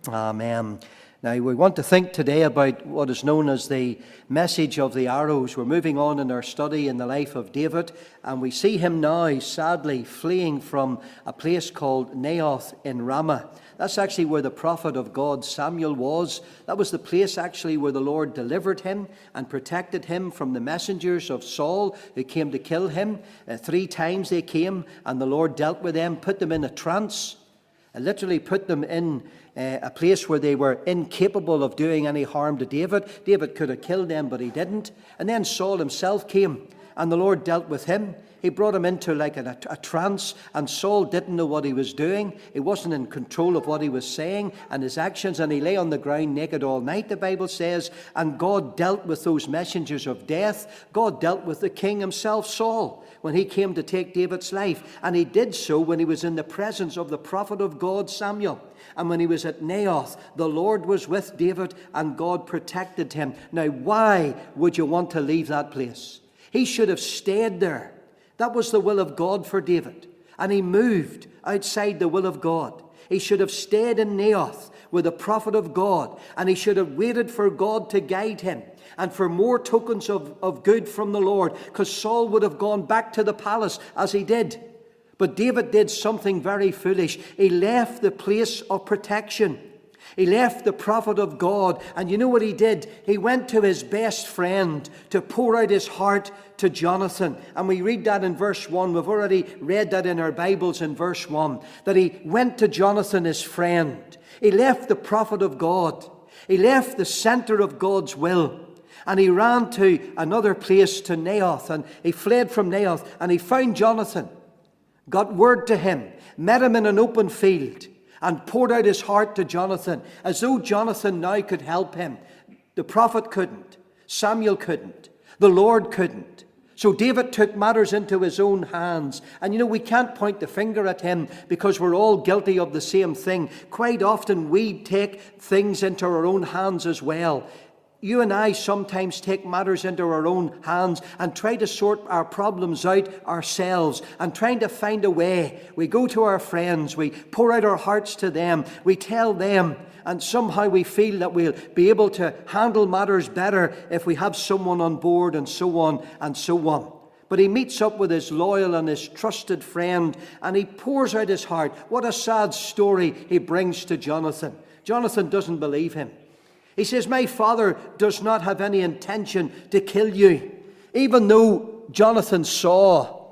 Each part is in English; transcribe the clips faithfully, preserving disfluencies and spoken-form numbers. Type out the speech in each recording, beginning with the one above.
Amen. Now, we want to think today about what is known as the message of the arrows. We're moving on in our study in the life of David, and we see him now, sadly, fleeing from a place called Naioth in Ramah. That's actually where the prophet of God, Samuel, was. That was the place, actually, where the Lord delivered him and protected him from the messengers of Saul who came to kill him. Uh, three times they came, and the Lord dealt with them, put them in a trance, and literally put them in Uh, a place where they were incapable of doing any harm to David. David could have killed them, but he didn't. And then Saul himself came, and the Lord dealt with him. He brought him into like a, a trance, and Saul didn't know what he was doing. He wasn't in control of what he was saying and his actions, and he lay on the ground naked all night, the Bible says. And God dealt with those messengers of death. God dealt with the king himself, Saul, when he came to take David's life. And he did so when he was in the presence of the prophet of God, Samuel. And when he was at Naioth, the Lord was with David and God protected him. Now, why would you want to leave that place? He should have stayed there. That was the will of God for David. And he moved outside the will of God. He should have stayed in Naioth with the prophet of God. And he should have waited for God to guide him and for more tokens of, of good from the Lord. Because Saul would have gone back to the palace as he did. But David did something very foolish. He left the place of protection. He left the prophet of God. And you know what he did? He went to his best friend to pour out his heart to Jonathan. And we read that in verse one. We've already read that in our Bibles in verse one. That he went to Jonathan, his friend. He left the prophet of God. He left the center of God's will. And he ran to another place, to Naioth. And he fled from Naioth. And he found Jonathan. Got word to him, met him in an open field, and poured out his heart to Jonathan, as though Jonathan now could help him. The prophet couldn't. Samuel couldn't. The Lord couldn't. So David took matters into his own hands. And you know, we can't point the finger at him because we're all guilty of the same thing. Quite often we take things into our own hands as well. You and I sometimes take matters into our own hands and try to sort our problems out ourselves and trying to find a way. We go to our friends, we pour out our hearts to them, we tell them, and somehow we feel that we'll be able to handle matters better if we have someone on board, and so on and so on. But he meets up with his loyal and his trusted friend and he pours out his heart. What a sad story he brings to Jonathan. Jonathan doesn't believe him. He says, my father does not have any intention to kill you. Even though Jonathan saw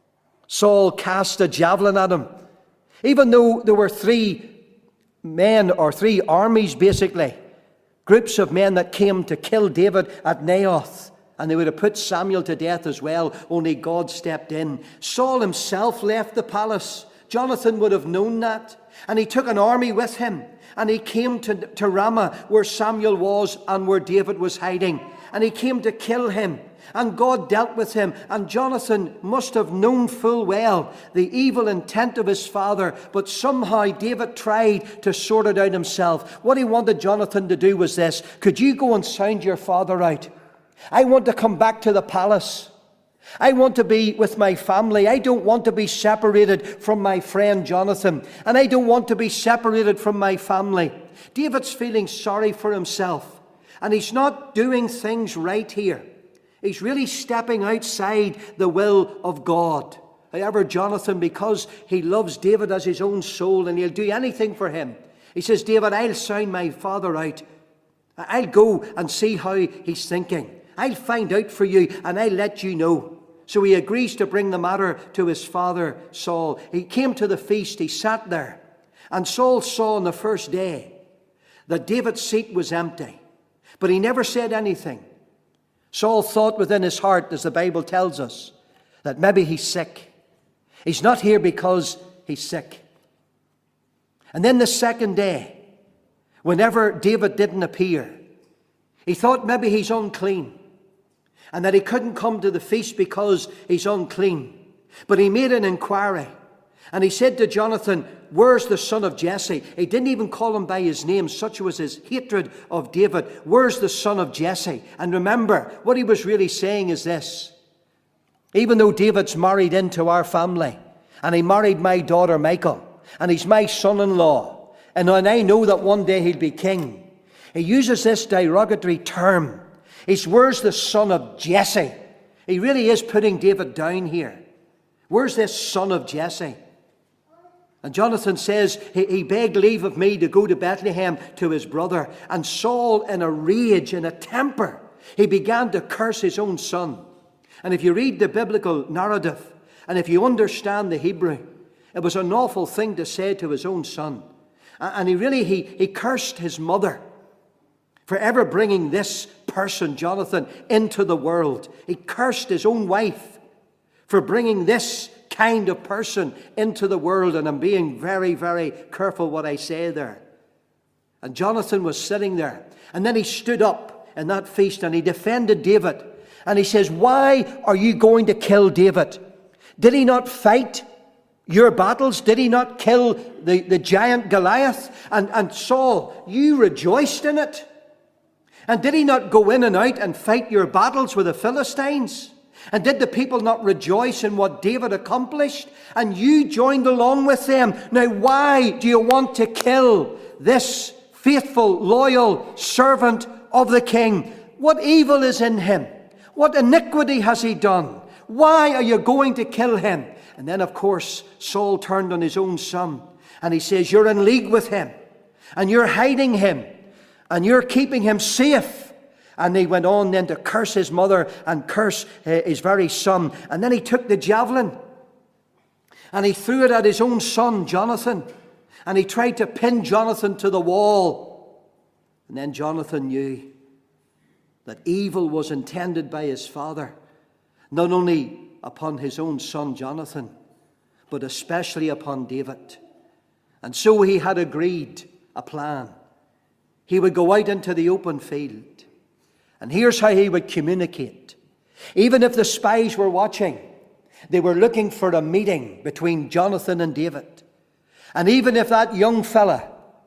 Saul cast a javelin at him. Even though there were three men, or three armies basically, groups of men that came to kill David at Naioth. And they would have put Samuel to death as well, only God stepped in. Saul himself left the palace. Jonathan would have known that. And he took an army with him. And he came to, to Ramah, where Samuel was and where David was hiding. And he came to kill him. And God dealt with him. And Jonathan must have known full well the evil intent of his father. But somehow David tried to sort it out himself. What he wanted Jonathan to do was this. Could you go and sound your father out? I want to come back to the palace. I want to be with my family. I don't want to be separated from my friend Jonathan. And I don't want to be separated from my family. David's feeling sorry for himself. And he's not doing things right here. He's really stepping outside the will of God. However, Jonathan, because he loves David as his own soul and he'll do anything for him, he says, David, I'll sound my father out. I'll go and see how he's thinking. I'll find out for you and I'll let you know. So he agrees to bring the matter to his father, Saul. He came to the feast, he sat there. And Saul saw on the first day that David's seat was empty. But he never said anything. Saul thought within his heart, as the Bible tells us, that maybe he's sick. He's not here because he's sick. And then the second day, whenever David didn't appear, he thought maybe he's unclean. And that he couldn't come to the feast because he's unclean. But he made an inquiry. And he said to Jonathan, where's the son of Jesse? He didn't even call him by his name. Such was his hatred of David. Where's the son of Jesse? And remember, what he was really saying is this. Even though David's married into our family, and he married my daughter Michal, and he's my son-in-law, and I know that one day he'll be king. He uses this derogatory term. He's, where's the son of Jesse? He really is putting David down here. Where's this son of Jesse? And Jonathan says, he, he begged leave of me to go to Bethlehem to his brother. And Saul, in a rage, in a temper, he began to curse his own son. And if you read the biblical narrative, and if you understand the Hebrew, it was an awful thing to say to his own son. And he really, he, he cursed his mother for ever bringing this person, Jonathan, into the world. He cursed his own wife for bringing this kind of person into the world. And I'm being very, very careful what I say there. And Jonathan was sitting there. And then he stood up in that feast and he defended David. And he says, why are you going to kill David? Did he not fight your battles? Did he not kill the, the giant Goliath? And, and Saul, you rejoiced in it. And did he not go in and out and fight your battles with the Philistines? And did the people not rejoice in what David accomplished? And you joined along with them. Now why do you want to kill this faithful, loyal servant of the king? What evil is in him? What iniquity has he done? Why are you going to kill him? And then, of course, Saul turned on his own son. And he says, you're in league with him. And you're hiding him. And you're keeping him safe. And he went on then to curse his mother and curse uh, his very son. And then he took the javelin. And he threw it at his own son, Jonathan. And he tried to pin Jonathan to the wall. And then Jonathan knew that evil was intended by his father, not only upon his own son Jonathan, but especially upon David. And so he had agreed a plan. He would go out into the open field. And here's how he would communicate. Even if the spies were watching, they were looking for a meeting between Jonathan and David. And even if that young fella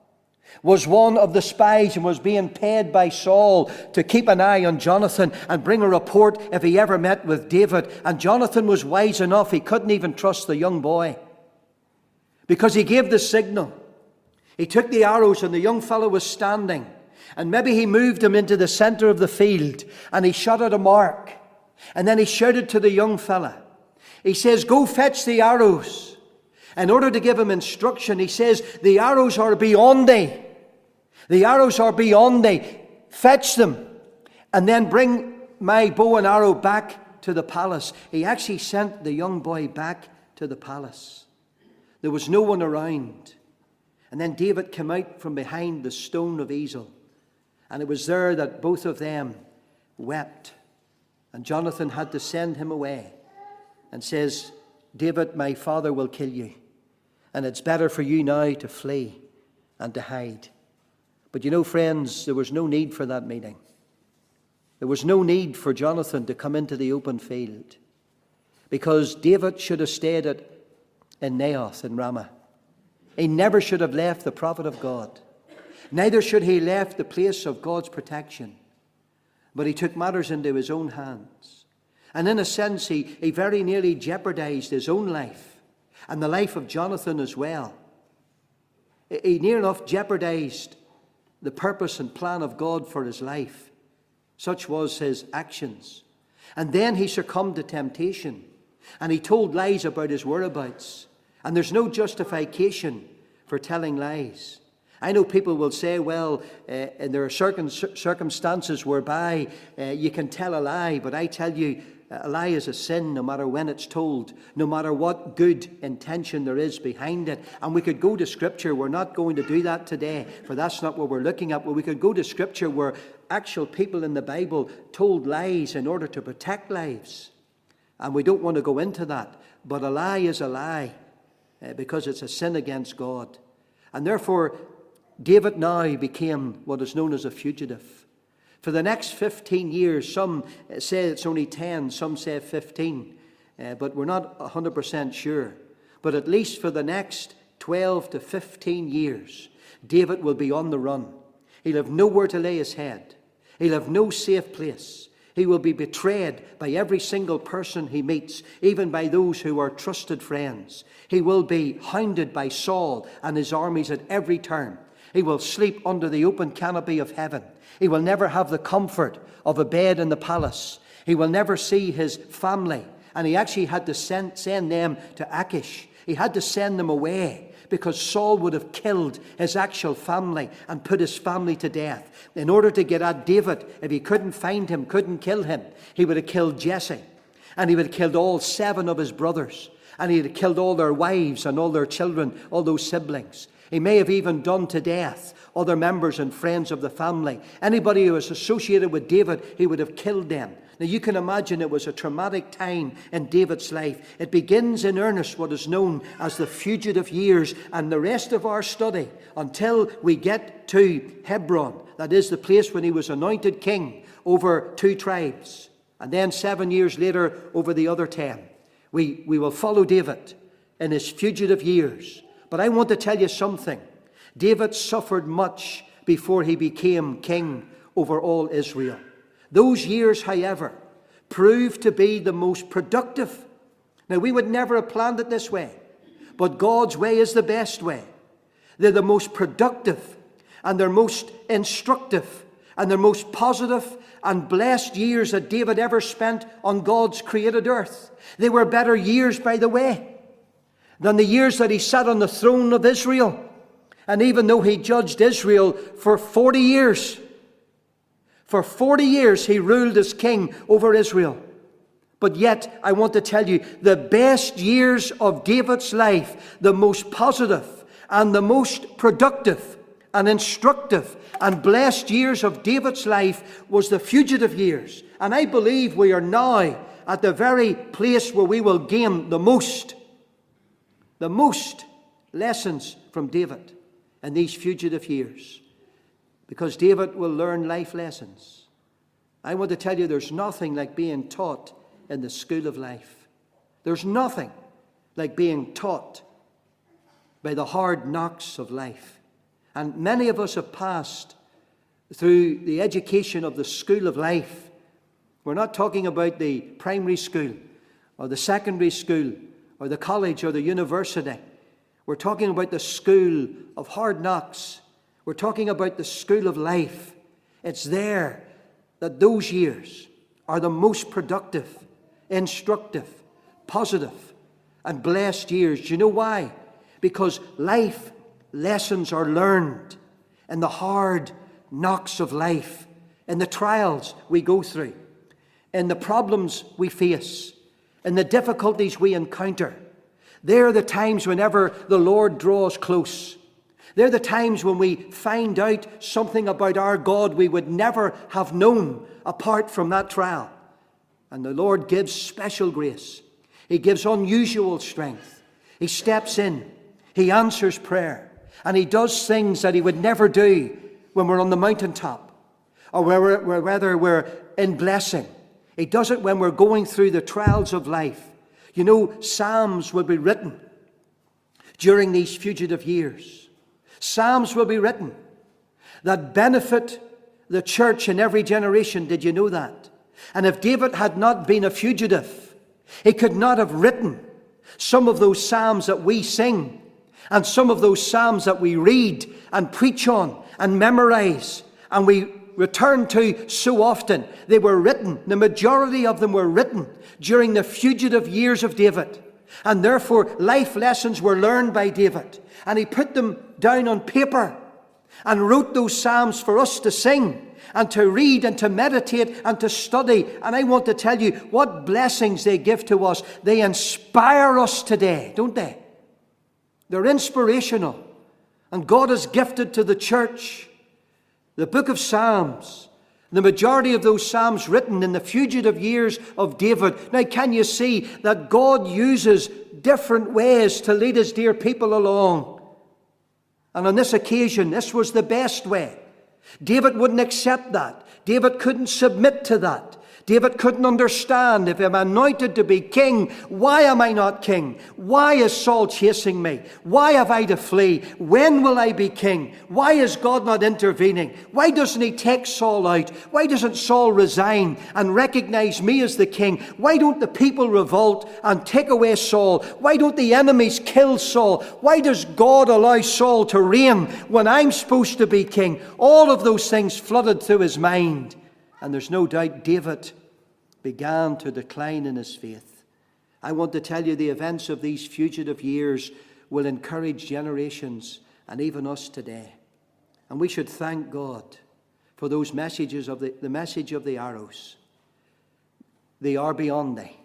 was one of the spies and was being paid by Saul to keep an eye on Jonathan and bring a report if he ever met with David. And Jonathan was wise enough, he couldn't even trust the young boy, because he gave the signal. He took the arrows and the young fellow was standing. And maybe he moved him into the center of the field and he shot at a mark. And then he shouted to the young fella. He says, go fetch the arrows. In order to give him instruction, he says, the arrows are beyond thee. The arrows are beyond thee. Fetch them. And then bring my bow and arrow back to the palace. He actually sent the young boy back to the palace. There was no one around. And then David came out from behind the stone of Ezel. And it was there that both of them wept. And Jonathan had to send him away and says, David, my father will kill you. And it's better for you now to flee and to hide. But you know, friends, there was no need for that meeting. There was no need for Jonathan to come into the open field, because David should have stayed at, in Naioth in Ramah. He never should have left the prophet of God. Neither should he have left the place of God's protection. But he took matters into his own hands. And in a sense, he, he very nearly jeopardized his own life and the life of Jonathan as well. He near enough jeopardized the purpose and plan of God for his life. Such was his actions. And then he succumbed to temptation. And he told lies about his whereabouts. And there's no justification for telling lies. I know people will say, well, uh, and there are certain circumstances whereby uh, you can tell a lie, but I tell you, a lie is a sin no matter when it's told, no matter what good intention there is behind it. And we could go to Scripture. We're not going to do that today, for that's not what we're looking at. But we could go to Scripture where actual people in the Bible told lies in order to protect lives. And we don't want to go into that. But a lie is a lie uh, because it's a sin against God. And therefore, David now became what is known as a fugitive. For the next fifteen years, some say it's only ten, some say fifteen, uh, but we're not one hundred percent sure. But at least for the next twelve to fifteen years, David will be on the run. He'll have nowhere to lay his head. He'll have no safe place. He will be betrayed by every single person he meets, even by those who are trusted friends. He will be hounded by Saul and his armies at every turn. He will sleep under the open canopy of heaven. He will never have the comfort of a bed in the palace. He will never see his family. And he actually had to send, send them to Achish. He had to send them away, because Saul would have killed his actual family and put his family to death. In order to get at David, if he couldn't find him, couldn't kill him, he would have killed Jesse. And he would have killed all seven of his brothers. And he would have killed all their wives and all their children, all those siblings. He may have even done to death other members and friends of the family. Anybody who was associated with David, he would have killed them. Now you can imagine it was a traumatic time in David's life. It begins in earnest what is known as the fugitive years, and the rest of our study until we get to Hebron, that is the place when he was anointed king over two tribes, and then seven years later over the other ten. We, we will follow David in his fugitive years. But I want to tell you something. David suffered much before he became king over all Israel. Those years, however, proved to be the most productive. Now, we would never have planned it this way, but God's way is the best way. They're the most productive, and they're most instructive, and they're most positive and blessed years that David ever spent on God's created earth. They were better years, by the way, than the years that he sat on the throne of Israel. And even though he judged Israel for forty years, for forty years he ruled as king over Israel. But yet, I want to tell you, the best years of David's life, the most positive and the most productive and instructive and blessed years of David's life was the fugitive years. And I believe we are now at the very place where we will gain the most, the most lessons from David in these fugitive years. Because David will learn life lessons. I want to tell you, there's nothing like being taught in the school of life. There's nothing like being taught by the hard knocks of life. And many of us have passed through the education of the school of life. We're not talking about the primary school or the secondary school or the college or the university. We're talking about the school of hard knocks. We're talking about the school of life. It's there that those years are the most productive, instructive, positive, and blessed years. Do you know why? Because life lessons are learned in the hard knocks of life, in the trials we go through, in the problems we face, in the difficulties we encounter. They're the times whenever the Lord draws close. They're the times when we find out something about our God we would never have known apart from that trial. And the Lord gives special grace. He gives unusual strength. He steps in. He answers prayer. And he does things that he would never do when we're on the mountaintop or whether we're in blessing. He does it when we're going through the trials of life. You know, Psalms will be written during these fugitive years. Psalms will be written that benefit the church in every generation. Did you know that? And if David had not been a fugitive, he could not have written some of those psalms that we sing and some of those psalms that we read and preach on and memorize and we return to so often. They were written, the majority of them were written during the fugitive years of David. And therefore, life lessons were learned by David. And he put them down on paper and wrote those psalms for us to sing and to read and to meditate and to study. And I want to tell you what blessings they give to us. They inspire us today, don't they? They're inspirational. And God has gifted to the church the book of Psalms. The majority of those psalms written in the fugitive years of David. Now, can you see that God uses different ways to lead his dear people along? And on this occasion, this was the best way. David wouldn't accept that. David couldn't submit to that. David couldn't understand, if I'm anointed to be king, why am I not king? Why is Saul chasing me? Why have I to flee? When will I be king? Why is God not intervening? Why doesn't he take Saul out? Why doesn't Saul resign and recognize me as the king? Why don't the people revolt and take away Saul? Why don't the enemies kill Saul? Why does God allow Saul to reign when I'm supposed to be king? All of those things flooded through his mind. And there's no doubt David began to decline in his faith. I want to tell you, the events of these fugitive years will encourage generations and even us today. And we should thank God for those messages of the, the message of the arrows. They are beyond thee.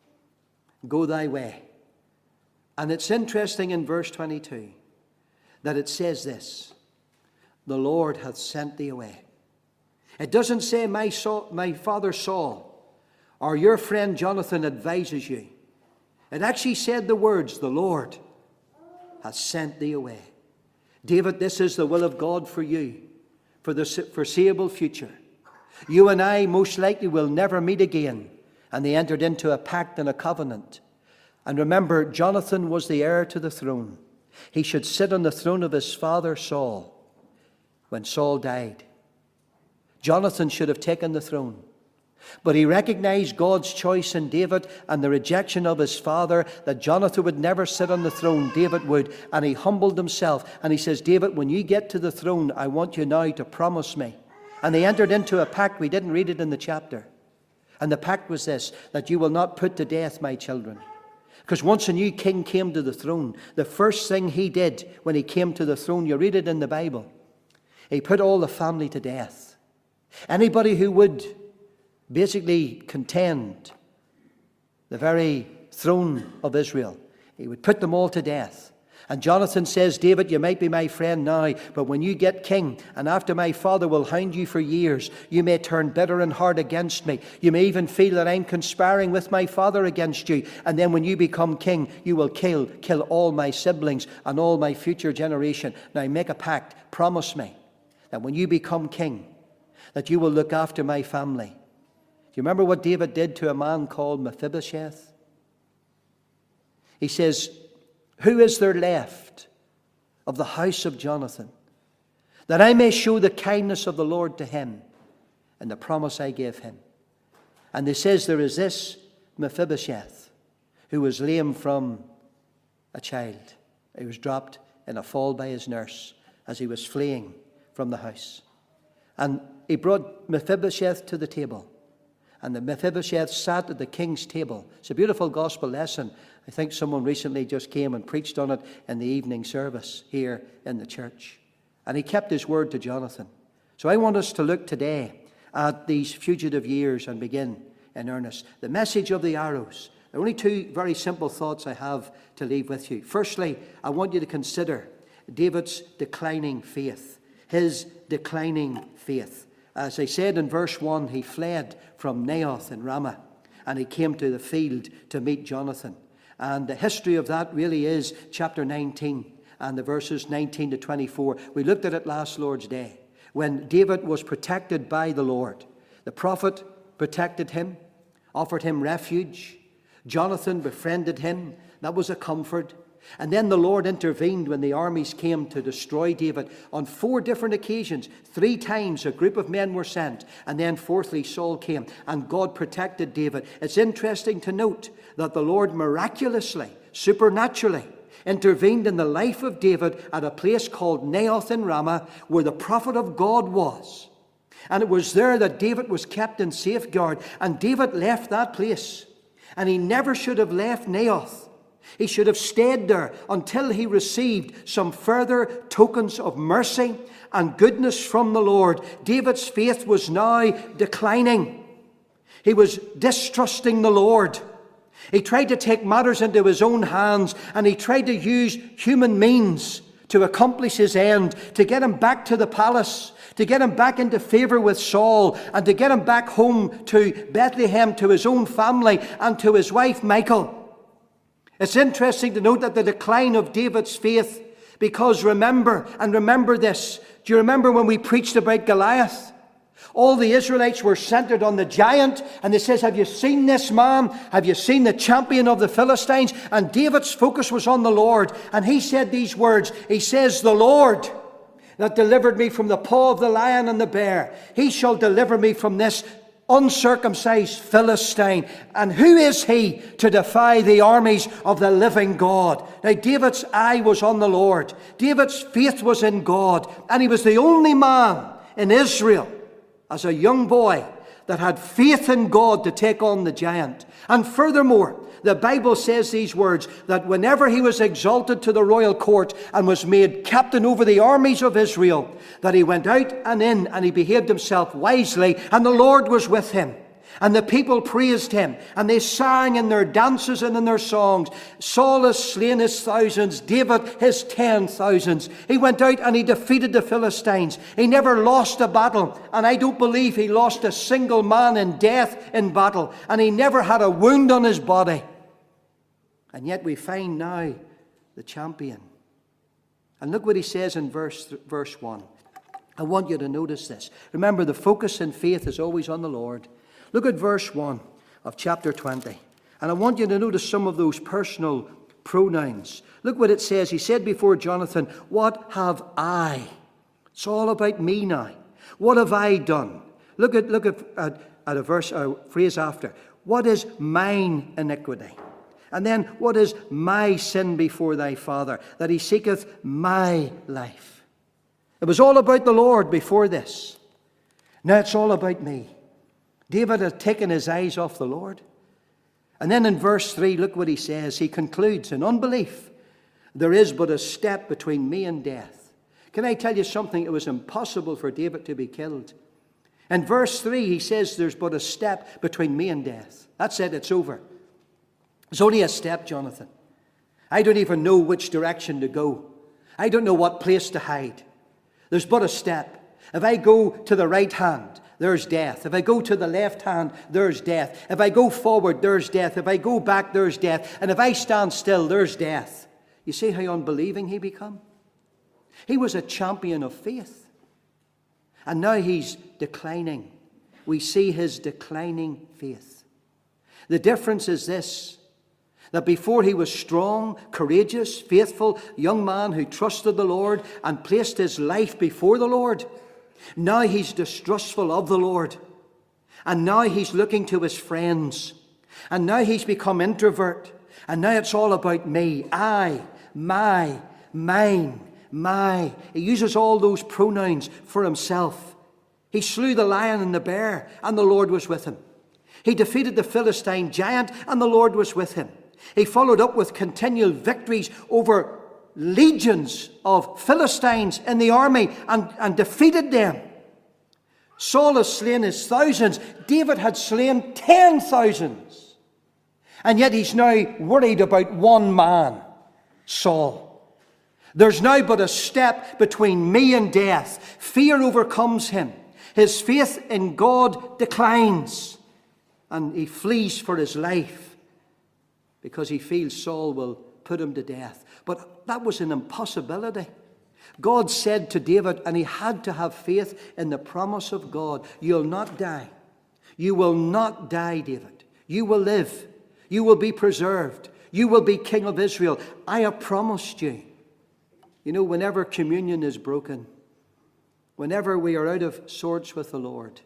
Go thy way. And it's interesting in verse twenty-two that it says this: the Lord hath sent thee away. It doesn't say my, Saul, my father Saul or your friend Jonathan advises you. It actually said the words, the Lord has sent thee away. David, this is the will of God for you, for the foreseeable future. You and I most likely will never meet again. And they entered into a pact and a covenant. And remember, Jonathan was the heir to the throne. He should sit on the throne of his father Saul when Saul died. Jonathan should have taken the throne. But he recognized God's choice in David and the rejection of his father, that Jonathan would never sit on the throne, David would. And he humbled himself. And he says, David, when you get to the throne, I want you now to promise me. And they entered into a pact. We didn't read it in the chapter. And the pact was this, that you will not put to death my children. Because once a new king came to the throne, the first thing he did when he came to the throne, you read it in the Bible, he put all the family to death. Anybody who would basically contend the very throne of Israel, he would put them all to death. And Jonathan says, David, you might be my friend now, but when you get king, and after my father will hound you for years, you may turn bitter and hard against me. You may even feel that I'm conspiring with my father against you. And then when you become king, you will kill, kill all my siblings and all my future generation. Now make a pact. Promise me that when you become king, that you will look after my family. Do you remember what David did to a man called Mephibosheth? He says, who is there left of the house of Jonathan, that I may show the kindness of the Lord to him and the promise I gave him? And he says, there is this Mephibosheth, who was lame from a child. He was dropped in a fall by his nurse as he was fleeing from the house. And he brought Mephibosheth to the table. And the Mephibosheth sat at the king's table. It's a beautiful gospel lesson. I think someone recently just came and preached on it in the evening service here in the church. And he kept his word to Jonathan. So I want us to look today at these fugitive years and begin in earnest. The message of the arrows. There are only two very simple thoughts I have to leave with you. Firstly, I want you to consider David's declining faith. His declining faith. As I said in verse one, he fled from Naioth in Ramah, and he came to the field to meet Jonathan. And the history of that really is chapter nineteen and the verses nineteen to twenty-four. We looked at it last Lord's Day, when David was protected by the Lord. The prophet protected him, offered him refuge. Jonathan befriended him. That was a comfort. And then the Lord intervened when the armies came to destroy David on four different occasions. Three times a group of men were sent. And then fourthly, Saul came and God protected David. It's interesting to note that the Lord miraculously, supernaturally, intervened in the life of David at a place called Naioth in Ramah, where the prophet of God was. And it was there that David was kept in safeguard. And David left that place. And he never should have left Naioth. He should have stayed there until he received some further tokens of mercy and goodness from the Lord. David's faith was now declining. He was distrusting the Lord. He tried to take matters into his own hands, and he tried to use human means to accomplish his end, to get him back to the palace, to get him back into favor with Saul, and to get him back home to Bethlehem, to his own family, and to his wife Michal. It's interesting to note that the decline of David's faith, because remember, and remember this, do you remember when we preached about Goliath? All the Israelites were centered on the giant, and they says, have you seen this man? Have you seen the champion of the Philistines? And David's focus was on the Lord, and he said these words. He says, the Lord that delivered me from the paw of the lion and the bear, he shall deliver me from this uncircumcised Philistine. And who is he to defy the armies of the living God? Now, David's eye was on the Lord. David's faith was in God, and he was the only man in Israel as a young boy that had faith in God to take on the giant. And furthermore, the Bible says these words, that whenever he was exalted to the royal court and was made captain over the armies of Israel, that he went out and in and he behaved himself wisely, and the Lord was with him. And the people praised him, and they sang in their dances and in their songs. Saul has slain his thousands, David his ten thousands. He went out and he defeated the Philistines. He never lost a battle, and I don't believe he lost a single man in death in battle. And he never had a wound on his body. And yet we find now the champion. And look what he says in verse, verse one. I want you to notice this. Remember, the focus in faith is always on the Lord. Look at verse one of chapter twenty. And I want you to notice some of those personal pronouns. Look what it says. He said before Jonathan, what have I? It's all about me now. What have I done? Look at, look at, at, at a verse, a phrase after. What is mine iniquity? And then, what is my sin before thy Father, that he seeketh my life? It was all about the Lord before this. Now it's all about me. David had taken his eyes off the Lord. And then in verse three, look what he says. He concludes, in unbelief, there is but a step between me and death. Can I tell you something? It was impossible for David to be killed. In verse three, he says, there's but a step between me and death. That's it, it's over. It's only a step, Jonathan. I don't even know which direction to go. I don't know what place to hide. There's but a step. If I go to the right hand, there's death. If I go to the left hand, there's death. If I go forward, there's death. If I go back, there's death. And if I stand still, there's death. You see how unbelieving he become? He was a champion of faith. And now he's declining. We see his declining faith. The difference is this, that before he was strong, courageous, faithful, young man who trusted the Lord and placed his life before the Lord. Now he's distrustful of the Lord. And now he's looking to his friends. And now he's become introvert. And now it's all about me. I, my, mine, my. He uses all those pronouns for himself. He slew the lion and the bear, and the Lord was with him. He defeated the Philistine giant, and the Lord was with him. He followed up with continual victories over legions of Philistines in the army and, and defeated them. Saul has slain his thousands. David had slain ten thousands. And yet he's now worried about one man, Saul. There's now but a step between me and death. Fear overcomes him. His faith in God declines. And he flees for his life because he feels Saul will put him to death. But that was an impossibility. God said to David, and he had to have faith in the promise of God, you'll not die. You will not die, David. You will live. You will be preserved. You will be king of Israel. I have promised you. You know, whenever communion is broken, whenever we are out of sorts with the Lord,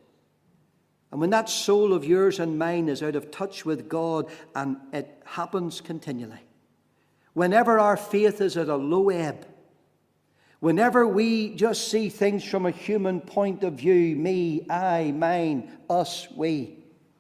and when that soul of yours and mine is out of touch with God, and it happens continually, whenever our faith is at a low ebb, whenever we just see things from a human point of view, me, I, mine, us, we,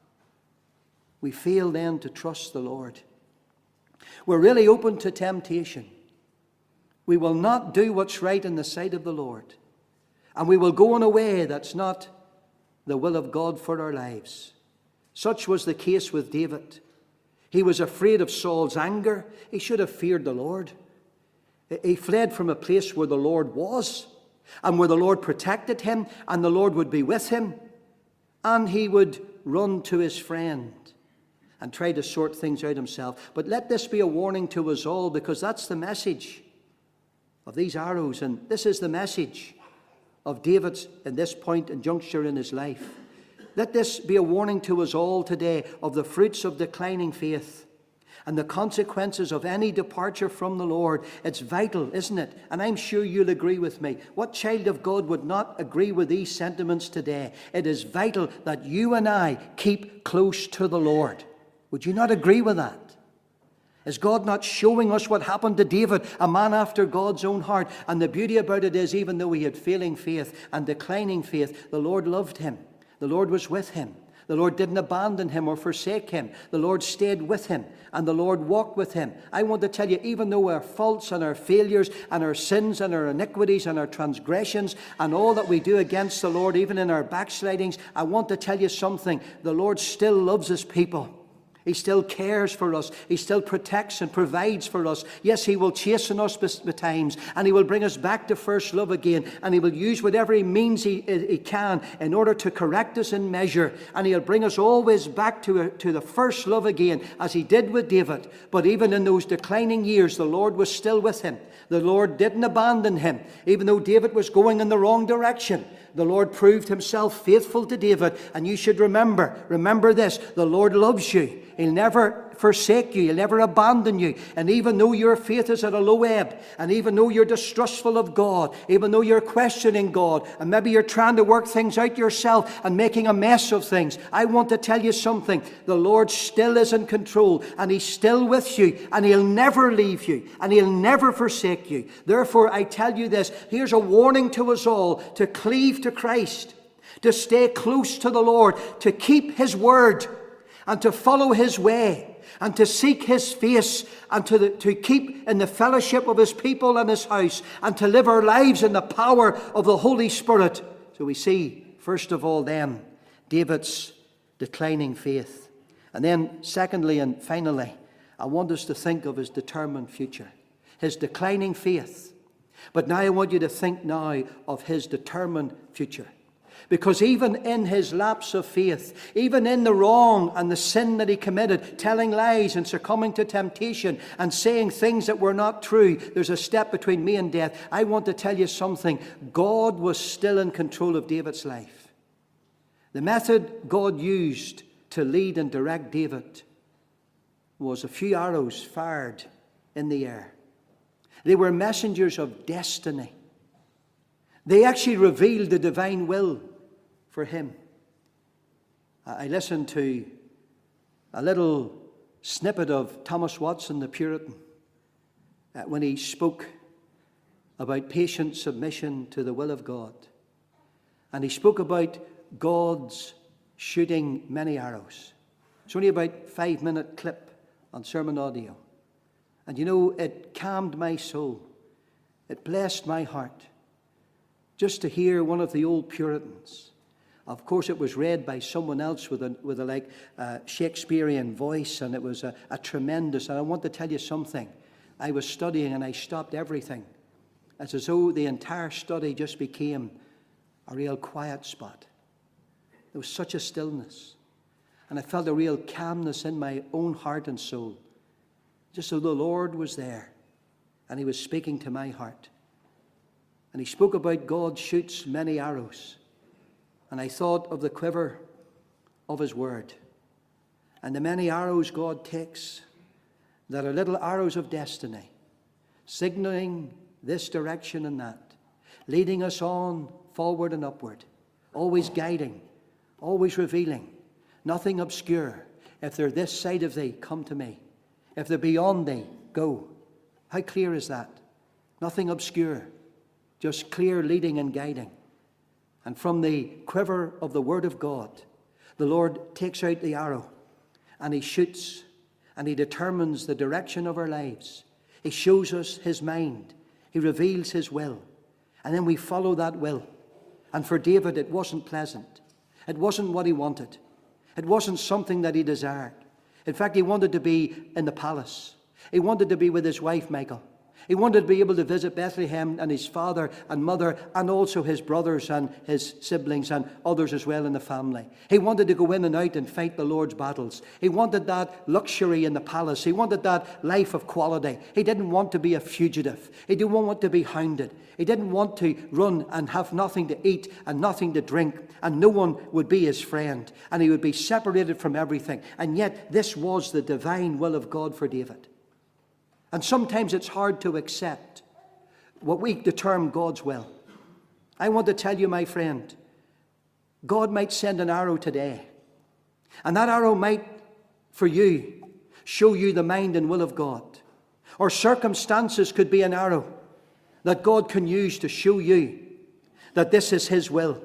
we fail then to trust the Lord. We're really open to temptation. We will not do what's right in the sight of the Lord. And we will go in a way that's not the will of God for our lives. Such was the case with David. He was afraid of Saul's anger. He should have feared the Lord. He fled from a place where the Lord was, and where the Lord protected him, and the Lord would be with him, and he would run to his friend and try to sort things out himself. But let this be a warning to us all, because that's the message of these arrows, and this is the message of David's in this point and juncture in his life. Let this be a warning to us all today of the fruits of declining faith and the consequences of any departure from the Lord. It's vital, isn't it? And I'm sure you'll agree with me. What child of God would not agree with these sentiments today? It is vital that you and I keep close to the Lord. Would you not agree with that? Is God not showing us what happened to David, a man after God's own heart? And the beauty about it is, even though he had failing faith and declining faith, the Lord loved him. The Lord was with him. The Lord didn't abandon him or forsake him. The Lord stayed with him, and the Lord walked with him. I want to tell you, even though our faults and our failures and our sins and our iniquities and our transgressions and all that we do against the Lord, even in our backslidings, I want to tell you something. The Lord still loves his people. He still cares for us. He still protects and provides for us. Yes, he will chasten us at times, and he will bring us back to first love again, and he will use whatever he means he, he can in order to correct us in measure, and he'll bring us always back to, to the first love again, as he did with David. But even in those declining years, the Lord was still with him. The Lord didn't abandon him. Even though David was going in the wrong direction, the Lord proved himself faithful to David. And you should remember, remember this, the Lord loves you. He'll never forsake you. He'll never abandon you. And even though your faith is at a low ebb, and even though you're distrustful of God, even though you're questioning God, and maybe you're trying to work things out yourself and making a mess of things, I want to tell you something. The Lord still is in control, and he's still with you, and he'll never leave you, and he'll never forsake you. Therefore, I tell you this, here's a warning to us all to cleave to Christ, to stay close to the Lord, to keep his word, and to follow his way, and to seek his face, and to, the, to keep in the fellowship of his people and his house, and to live our lives in the power of the Holy Spirit. So we see, first of all then, David's declining faith. And then secondly and finally, I want us to think of his determined future. His declining faith. But now I want you to think now of his determined future. Because even in his lapse of faith, even in the wrong and the sin that he committed, telling lies and succumbing to temptation and saying things that were not true, there's a step between me and death. I want to tell you something. God was still in control of David's life. The method God used to lead and direct David was a few arrows fired in the air. They were messengers of destiny. They actually revealed the divine will for him. I listened to a little snippet of Thomas Watson, the Puritan, uh, when he spoke about patient submission to the will of God. And he spoke about God's shooting many arrows. It's only about a five-minute clip on sermon audio. And you know, it calmed my soul. It blessed my heart just to hear one of the old Puritans. Of course, it was read by someone else with a, with a like uh, Shakespearean voice, and it was a, a tremendous. And I want to tell you something. I was studying, and I stopped everything. It's as though the entire study just became a real quiet spot. There was such a stillness, and I felt a real calmness in my own heart and soul, just so the Lord was there, and he was speaking to my heart. And he spoke about God shoots many arrows. And I thought of the quiver of his word, and the many arrows God takes that are little arrows of destiny, signaling this direction and that, leading us on forward and upward, always guiding, always revealing, nothing obscure. If they're this side of thee, come to me. If they're beyond thee, go. How clear is that? Nothing obscure, just clear leading and guiding. And from the quiver of the word of God, the Lord takes out the arrow, and he shoots, and he determines the direction of our lives. He shows us his mind. He reveals his will. And then we follow that will. And for David, it wasn't pleasant. It wasn't what he wanted. It wasn't something that he desired. In fact, he wanted to be in the palace. He wanted to be with his wife, Michal. He wanted to be able to visit Bethlehem and his father and mother and also his brothers and his siblings and others as well in the family. He wanted to go in and out and fight the Lord's battles. He wanted that luxury in the palace. He wanted that life of quality. He didn't want to be a fugitive. He didn't want to be hounded. He didn't want to run and have nothing to eat and nothing to drink, and no one would be his friend, and he would be separated from everything. And yet this was the divine will of God for David. And sometimes it's hard to accept what we term God's will. I want to tell you, my friend, God might send an arrow today. And that arrow might, for you, show you the mind and will of God. Or circumstances could be an arrow that God can use to show you that this is His will.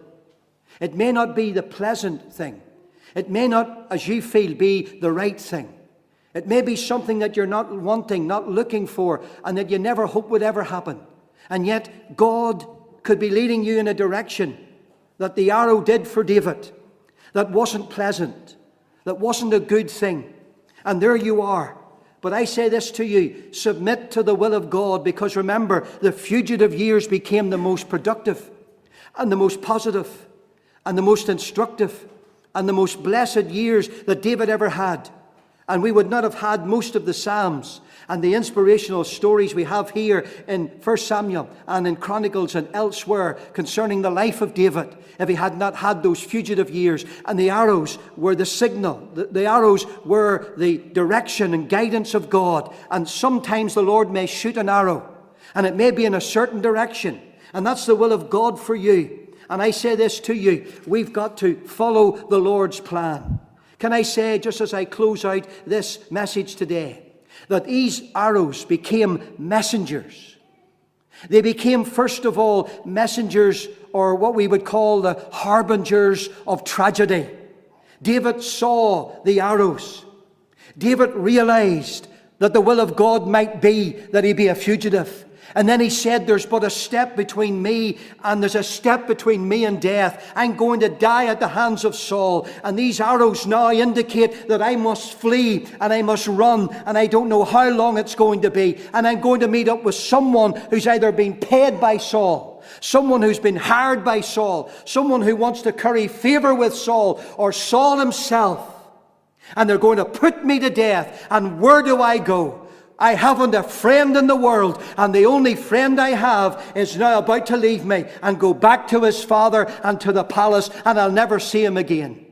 It may not be the pleasant thing. It may not, as you feel, be the right thing. It may be something that you're not wanting, not looking for, and that you never hope would ever happen. And yet God could be leading you in a direction that the arrow did for David, that wasn't pleasant, that wasn't a good thing. And there you are. But I say this to you, submit to the will of God, because remember, the fugitive years became the most productive and the most positive and the most instructive and the most blessed years that David ever had. And we would not have had most of the Psalms and the inspirational stories we have here in First Samuel and in Chronicles and elsewhere concerning the life of David if he had not had those fugitive years. And the arrows were the signal. The, the arrows were the direction and guidance of God. And sometimes the Lord may shoot an arrow, and it may be in a certain direction. And that's the will of God for you. And I say this to you, we've got to follow the Lord's plan. Can I say, just as I close out this message today, that these arrows became messengers. They became, first of all, messengers, or what we would call the harbingers of tragedy. David saw the arrows. David realized that the will of God might be that he be a fugitive. And then he said, there's but a step between me, and there's a step between me and death. I'm going to die at the hands of Saul. And these arrows now indicate that I must flee and I must run, and I don't know how long it's going to be. And I'm going to meet up with someone who's either been paid by Saul, someone who's been hired by Saul, someone who wants to curry favor with Saul, or Saul himself. And they're going to put me to death. And where do I go? I haven't a friend in the world, and the only friend I have is now about to leave me and go back to his father and to the palace, and I'll never see him again.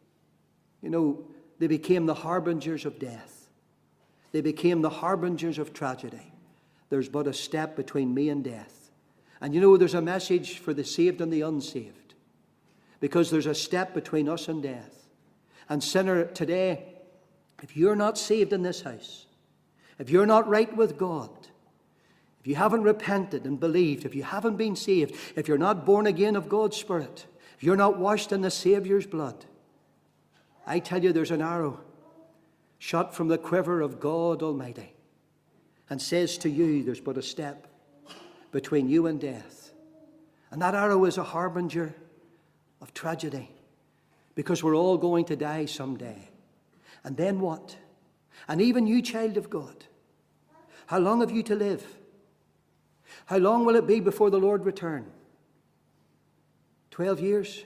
You know, they became the harbingers of death. They became the harbingers of tragedy. There's but a step between me and death. And you know, there's a message for the saved and the unsaved, because there's a step between us and death. And sinner, today, if you're not saved in this house, if you're not right with God, if you haven't repented and believed, if you haven't been saved, if you're not born again of God's Spirit, if you're not washed in the Saviour's blood, I tell you, there's an arrow shot from the quiver of God Almighty and says to you, there's but a step between you and death. And that arrow is a harbinger of tragedy, because we're all going to die someday. And then what? And even you, child of God, how long have you to live? How long will it be before the Lord return? Twelve years?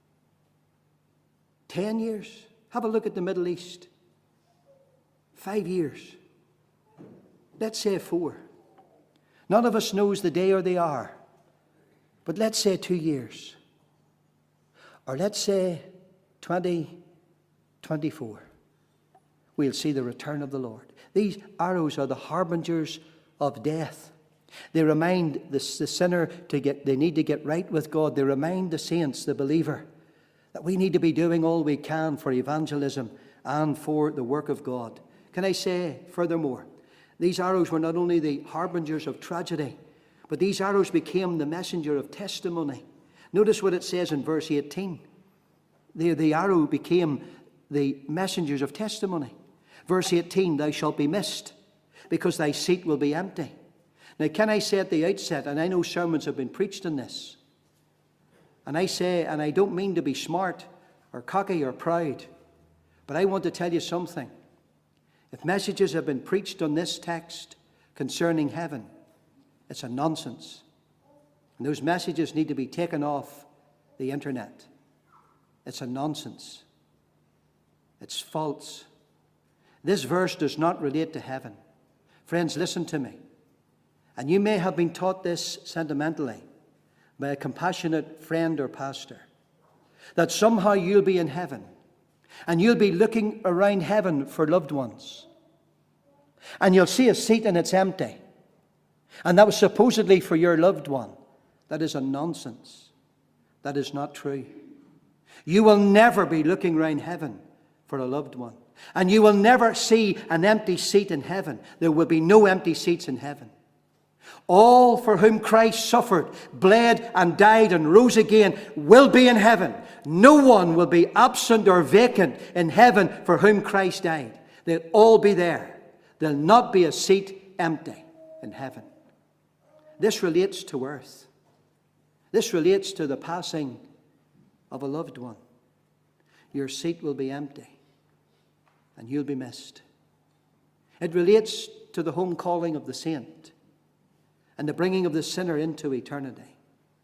Ten years? Have a look at the Middle East. Five years. Let's say four. None of us knows the day or the hour. But let's say two years. Or let's say twenty twenty-four. We'll see the return of the Lord. These arrows are the harbingers of death. They remind the, the sinner to get, they need to get right with God. They remind the saints, the believer, that we need to be doing all we can for evangelism and for the work of God. Can I say, furthermore, these arrows were not only the harbingers of tragedy, but these arrows became the messenger of testimony. Notice what it says in verse eighteen. The, the arrow became the messengers of testimony. Verse eighteen, thou shalt be missed, because thy seat will be empty. Now, can I say at the outset, and I know sermons have been preached on this, and I say, and I don't mean to be smart or cocky or proud, but I want to tell you something. If messages have been preached on this text concerning heaven, It's a nonsense. And those messages need to be taken off the internet. It's a nonsense. It's false. This verse does not relate to heaven. Friends, listen to me. And you may have been taught this sentimentally by a compassionate friend or pastor, that somehow you'll be in heaven and you'll be looking around heaven for loved ones. And you'll see a seat and it's empty. And that was supposedly for your loved one. That is a nonsense. That is not true. You will never be looking around heaven for a loved one. And you will never see an empty seat in heaven. There will be no empty seats in heaven. All for whom Christ suffered, bled and died and rose again will be in heaven. No one will be absent or vacant in heaven for whom Christ died. They'll all be there. There'll not be a seat empty in heaven. This relates to earth. This relates to the passing of a loved one. Your seat will be empty and you'll be missed. It relates to the home calling of the saint and the bringing of the sinner into eternity.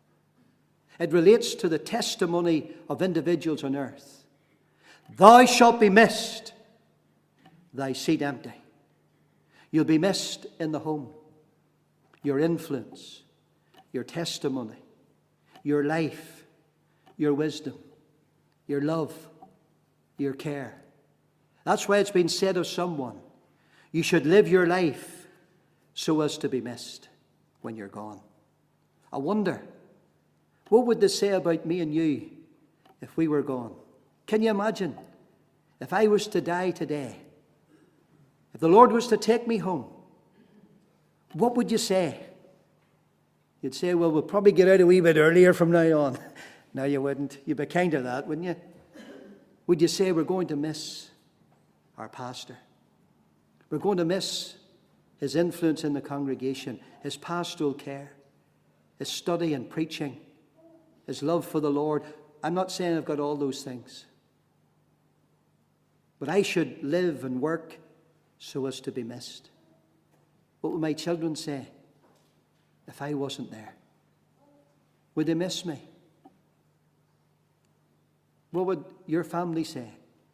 It relates to the testimony of individuals on earth. Thou shalt be missed, thy seat empty. You'll be missed in the home. Your influence, your testimony, your life, your wisdom, your love, your care. That's why it's been said of someone, you should live your life so as to be missed when you're gone. I wonder, what would they say about me and you if we were gone? Can you imagine if I was to die today? If the Lord was to take me home, what would you say? You'd say, well, we'll probably get out a wee bit earlier from now on. No, you wouldn't. You'd be kind of that, wouldn't you? Would you say we're going to miss our pastor? We're going to miss his influence in the congregation, his pastoral care, his study and preaching, his love for the Lord. I'm not saying I've got all those things. But I should live and work so as to be missed. What would my children say if I wasn't there? Would they miss me? What would your family say?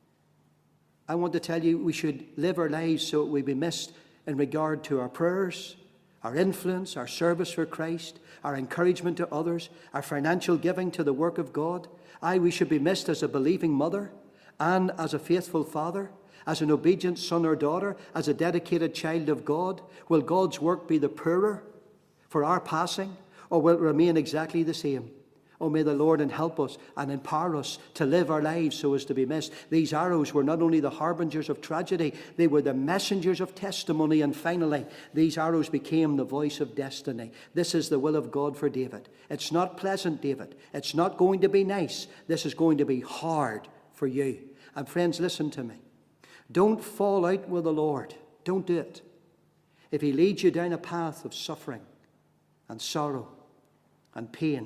I want to tell you we should live our lives so that we be missed in regard to our prayers, our influence, our service for Christ, our encouragement to others, our financial giving to the work of God. Aye, we should be missed as a believing mother and as a faithful father, as an obedient son or daughter, as a dedicated child of God. Will God's work be the poorer for our passing, or will it remain exactly the same? Oh, may the Lord and help us and empower us to live our lives so as to be missed. These arrows were not only the harbingers of tragedy, they were the messengers of testimony. And finally, these arrows became the voice of destiny. This is the will of God for David. It's not pleasant, David. It's not going to be nice. This is going to be hard for you. And friends, listen to me. Don't fall out with the Lord. Don't do it. If he leads you down a path of suffering and sorrow and pain,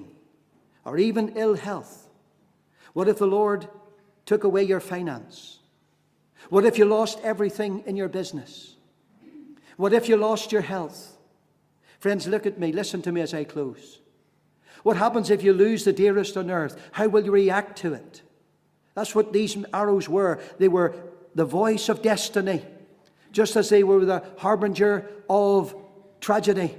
or even ill health. What if the Lord took away your finance? What if you lost everything in your business? What if you lost your health? Friends, look at me. Listen to me as I close. What happens if you lose the dearest on earth? How will you react to it? That's what these arrows were. They were the voice of destiny, just as they were the harbinger of tragedy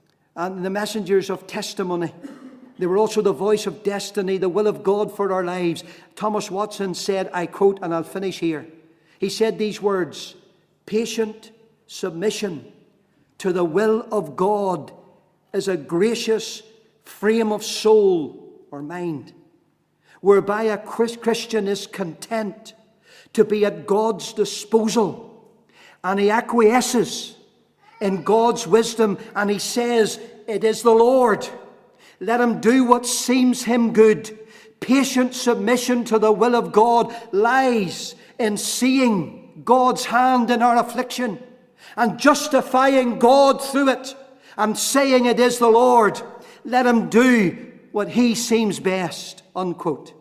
and the messengers of testimony. They were also the voice of destiny, the will of God for our lives. Thomas Watson said, I quote, and I'll finish here. He said these words, patient submission to the will of God is a gracious frame of soul or mind, whereby a Christian is content to be at God's disposal, and he acquiesces in God's wisdom, and he says, it is the Lord. Let him do what seems him good. Patient submission to the will of God lies in seeing God's hand in our affliction and justifying God through it and saying it is the Lord. Let him do what he seems best. Unquote.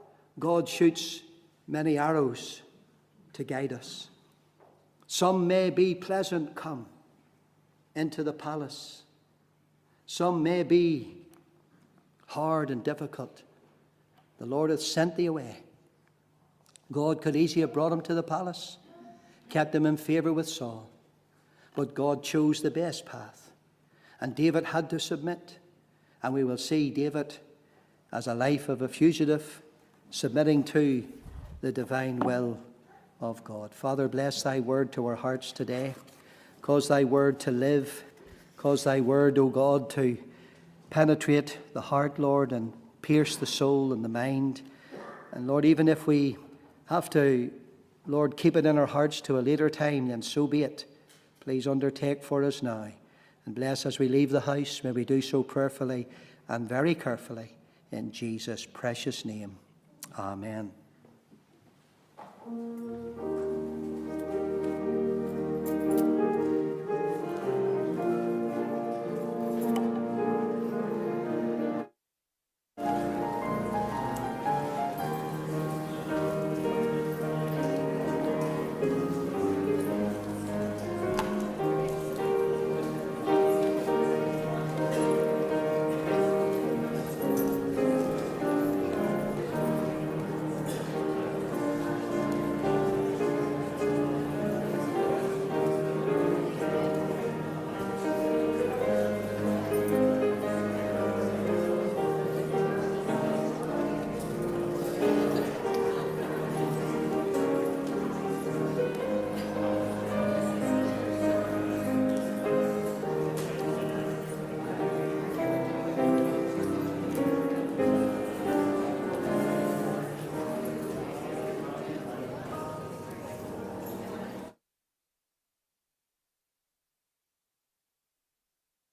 God shoots many arrows to guide us. Some may be pleasant come into the palace, Some may be hard and difficult. The Lord hath sent thee away. God could easily have brought him to the palace, kept him in favour with Saul. But God chose the best path. And David had to submit. And we will see David as a life of a fugitive, submitting to the divine will of God. Father, bless thy word to our hearts today. Cause thy word to live. Cause thy word, O God, to penetrate the heart, Lord, and pierce the soul and the mind. And Lord, even if we have to, Lord, keep it in our hearts to a later time, then so be it. Please undertake for us now. And bless as we leave the house. May we do so prayerfully and very carefully. In Jesus' precious name. Amen.